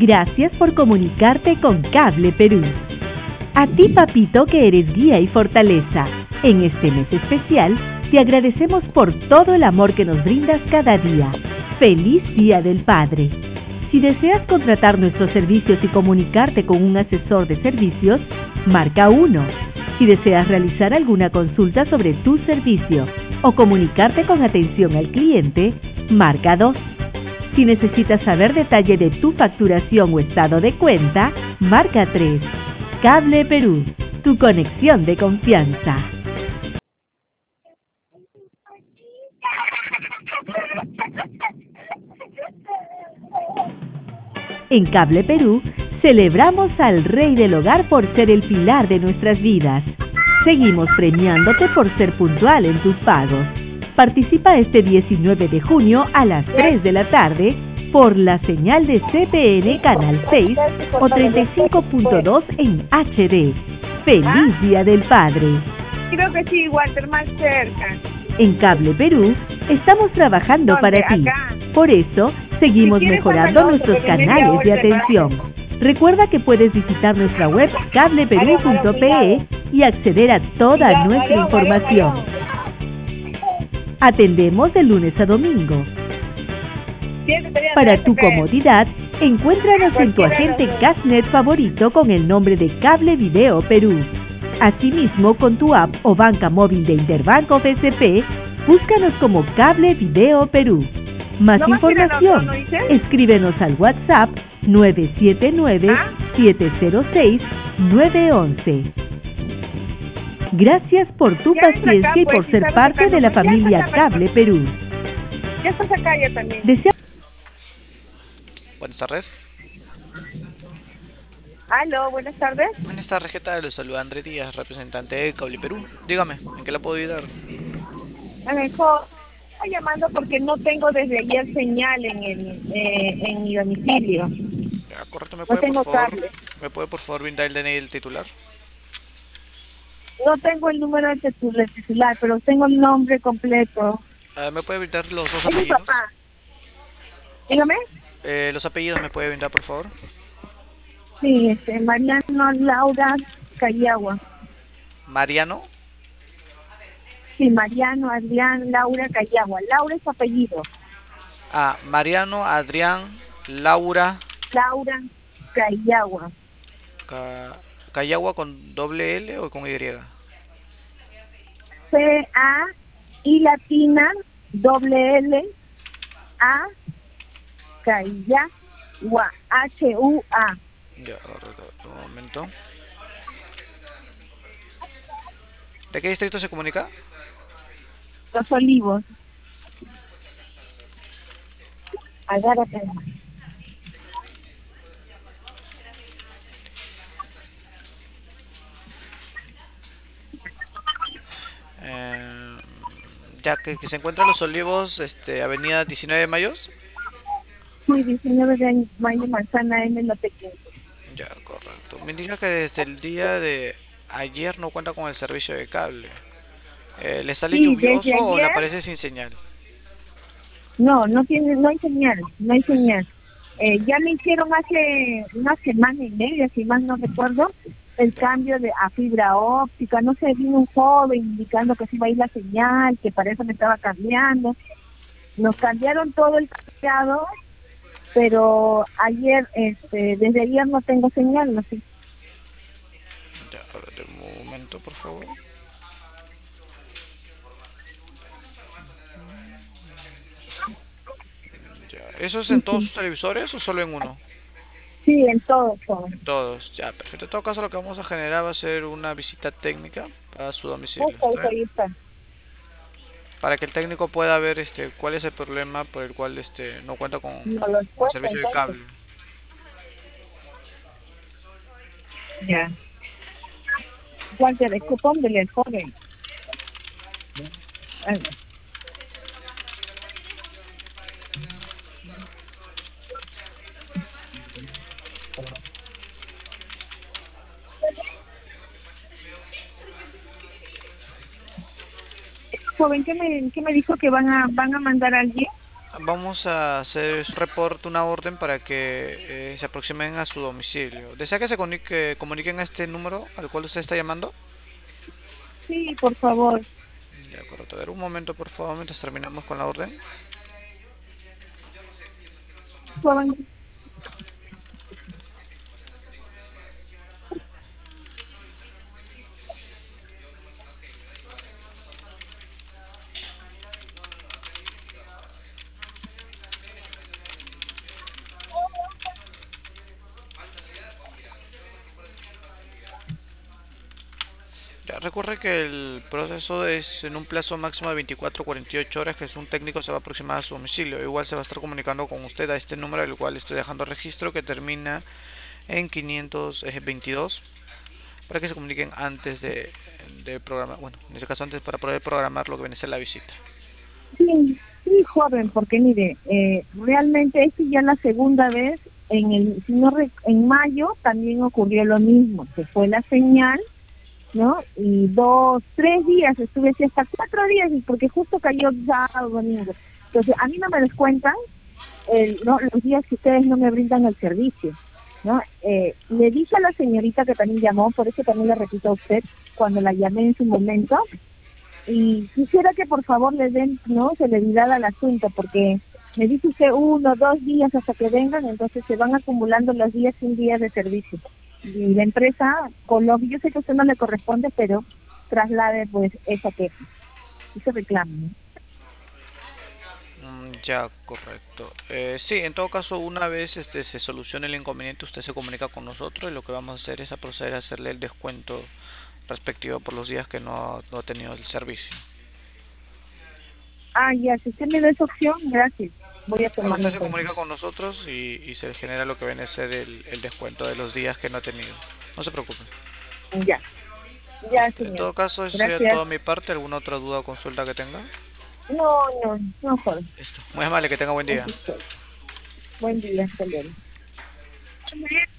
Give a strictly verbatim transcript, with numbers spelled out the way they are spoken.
Gracias por comunicarte con Cable Perú. A ti, papito, que eres guía y fortaleza. En este mes especial, te agradecemos por todo el amor que nos brindas cada día. ¡Feliz Día del Padre! Si deseas contratar nuestros servicios y comunicarte con un asesor de servicios, marca uno. Si deseas realizar alguna consulta sobre tu servicio o comunicarte con atención al cliente, marca dos. Si necesitas saber detalle de tu facturación o estado de cuenta, marca tres. Cable Perú, tu conexión de confianza. En Cable Perú, celebramos al Rey del Hogar por ser el pilar de nuestras vidas. Seguimos premiándote por ser puntual en tus pagos. Participa este diecinueve de junio a las tres de la tarde por la señal de C P N Canal seis o treinta y cinco punto dos en H D. ¡Feliz Día del Padre! Creo que sí, Walter, más cerca. En Cable Perú, estamos trabajando para ti. Por eso, seguimos Si mejorando nuestros canales de atención. Recuerda que puedes visitar nuestra web cable perú punto p e y acceder a toda nuestra información. Atendemos de lunes a domingo. Para tu comodidad, encuéntranos en tu agente Cashnet favorito con el nombre de Cable Video Perú. Asimismo, con tu app o banca móvil de Interbanco B C P, búscanos como Cable Video Perú. Más información, escríbenos al WhatsApp nueve siete nueve, siete cero seis, nueve uno uno. Gracias por tu paciencia y por ser parte de la familia Cable Perú. Ya estás acá ya también. Desea Buenas tardes. Aló, buenas tardes. Buenas tardes, ¿qué tal? Les saluda Andrés Díaz, representante de Cable Perú. Dígame, ¿en qué la puedo ayudar? A ver, jo, estoy llamando porque no tengo desde ayer señal en el eh, en mi domicilio. Ya, correcto, ¿me No puede tengo por favor, cable. ¿me puede por favor brindar el D N I del titular? No tengo el número de titu- del titular, pero tengo el nombre completo. Ah, ¿me puede brindar los dos Es mi apellidos? papá. Dígame. Eh, los apellidos me puede brindar por favor. Sí, este, Mariano Laura Cayagua. Mariano. Sí, Mariano Adrián Laura Cayagua. Laura es su apellido. Ah, Mariano Adrián Laura Laura Cayagua. Ca... Cayagua con doble L o con Y. C A I latina doble L A Cayagua H U A. Ya, correcto, un momento. ¿De qué distrito se comunica? Los Olivos. Agárrate. Eh, ya que, que se encuentra Los Olivos, este, avenida diecinueve de Mayo. Sí, diecinueve de mayo, manzana M, no te quedes. Ya, correcto. Me indica que desde el día de ayer no cuenta con el servicio de cable. Eh, ¿Le sale Sí, desde lluvioso o le ayer, aparece sin señal? no, no tiene, no hay señal, no hay señal. Eh, ya me hicieron hace una semana y media, si mal no recuerdo, el cambio de a fibra óptica. No sé, vino un joven indicando que se iba a ir la señal, que para eso me estaba cambiando. Nos cambiaron todo el cableado, pero ayer, este, desde ayer no tengo señal, no sé. Ya, a ver, un momento, por favor. Ya. ¿Eso es en todos sus televisores o solo en uno? Sí, en todo, todo. En todos, ya, perfecto. En todo caso, lo que vamos a generar va a ser una visita técnica a su domicilio, Justo ¿está bien? ahí está. Para que el técnico pueda ver este cuál es el problema por el cual este no cuenta con, No lo he con puesto, servicio de entonces. cable. Ya. Walter, escúpondele el joven. Ay. Joven, ¿qué me, qué me dijo que van a van a mandar a alguien? vamos a hacer un reporte, una orden para que eh, se aproximen a su domicilio. ¿Desea que se comunique, comuniquen a este número al cual usted está llamando? Sí, por favor. De acuerdo, a ver un momento por favor mientras terminamos con la orden. Joven. Ya, recuerde que el proceso es en un plazo máximo de veinticuatro a cuarenta y ocho horas, que es un técnico se va a aproximar a su domicilio. Igual se va a estar comunicando con usted a este número al cual estoy dejando registro que termina en quinientos veintidós para que se comuniquen antes de, de programar, bueno, en este caso antes para poder programar lo que viene a ser la visita. Sí, sí, joven, porque mire, eh, realmente esta ya es la segunda vez. En el, si no rec- en mayo también ocurrió lo mismo, se fue la señal, ¿no? Y dos, tres días, estuve así hasta cuatro días, y porque justo cayó sábado, domingo. Entonces, a mí no me descuentan el, no, los días que ustedes no me brindan el servicio, ¿no? Eh, le dije a la señorita que también llamó, por eso también le repito a usted, cuando la llamé en su momento, y quisiera que por favor le den, ¿no?, celeridad al asunto, porque me dice usted uno, dos días hasta que vengan, entonces se van acumulando los días sin días de servicio. Y la empresa, con lo yo sé que a usted no le corresponde, pero traslade pues esa queja, ese reclamo, ¿no? Mm, ya, correcto. Eh, sí, en todo caso, una vez este se solucione el inconveniente, usted se comunica con nosotros y lo que vamos a hacer es a proceder a hacerle el descuento respectivo por los días que no, no ha tenido el servicio. Ah, ya, si usted me da esa opción, gracias, voy a Claro, tomarlo usted en se cuenta. comunica con nosotros y, y se genera lo que viene a ser el, el descuento de los días que no ha tenido. No se preocupe. Ya, ya, Listo. En señor. todo caso, eso sería Gracias. toda mi parte. ¿Alguna otra duda o consulta que tenga? No, no, no, joder. Listo. Muy amable, que tenga buen día. Así estoy. Buen día, hasta luego.